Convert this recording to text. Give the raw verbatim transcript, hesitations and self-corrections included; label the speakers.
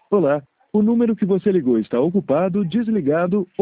Speaker 1: Olá, o número que você ligou está ocupado, desligado